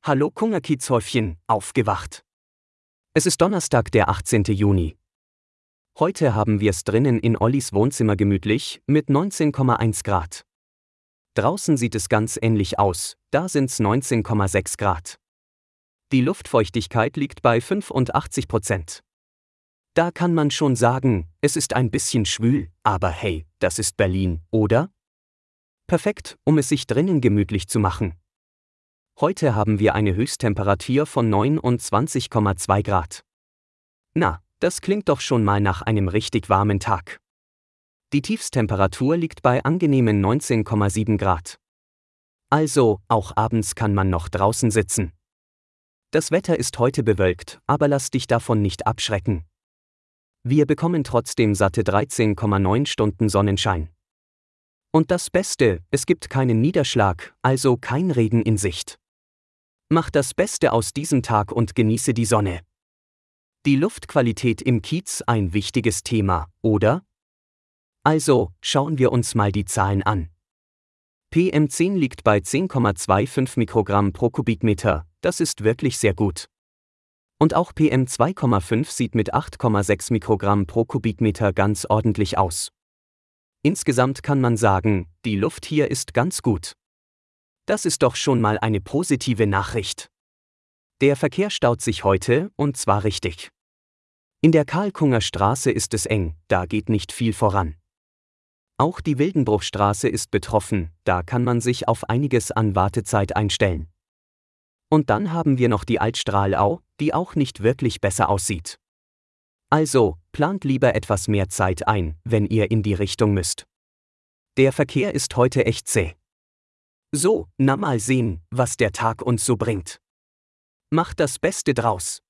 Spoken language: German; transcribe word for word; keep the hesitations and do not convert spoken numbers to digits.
Hallo Kungerkiezhäufchen, aufgewacht. Es ist Donnerstag, der achtzehnten Juni. Heute haben wir's drinnen in Ollis Wohnzimmer gemütlich, mit neunzehn Komma eins Grad. Draußen sieht es ganz ähnlich aus, da sind's neunzehn Komma sechs Grad. Die Luftfeuchtigkeit liegt bei fünfundachtzig Prozent. Da kann man schon sagen, es ist ein bisschen schwül, aber hey, das ist Berlin, oder? Perfekt, um es sich drinnen gemütlich zu machen. Heute haben wir eine Höchsttemperatur von neunundzwanzig Komma zwei Grad. Na, das klingt doch schon mal nach einem richtig warmen Tag. Die Tiefsttemperatur liegt bei angenehmen neunzehn Komma sieben Grad. Also, auch abends kann man noch draußen sitzen. Das Wetter ist heute bewölkt, aber lass dich davon nicht abschrecken. Wir bekommen trotzdem satte dreizehn Komma neun Stunden Sonnenschein. Und das Beste, es gibt keinen Niederschlag, also kein Regen in Sicht. Mach das Beste aus diesem Tag und genieße die Sonne. Die Luftqualität im Kiez ein wichtiges Thema, oder? Also, schauen wir uns mal die Zahlen an. P M zehn liegt bei zehn Komma fünfundzwanzig Mikrogramm pro Kubikmeter, das ist wirklich sehr gut. Und auch P M zwei Komma fünf sieht mit acht Komma sechs Mikrogramm pro Kubikmeter ganz ordentlich aus. Insgesamt kann man sagen, die Luft hier ist ganz gut. Das ist doch schon mal eine positive Nachricht. Der Verkehr staut sich heute, und zwar richtig. In der Karl-Kunger-Straße ist es eng, da geht nicht viel voran. Auch die Wildenbruchstraße ist betroffen, da kann man sich auf einiges an Wartezeit einstellen. Und dann haben wir noch die Altstrahlau, die auch nicht wirklich besser aussieht. Also, plant lieber etwas mehr Zeit ein, wenn ihr in die Richtung müsst. Der Verkehr ist heute echt zäh. So, na mal sehen, was der Tag uns so bringt. Macht das Beste draus.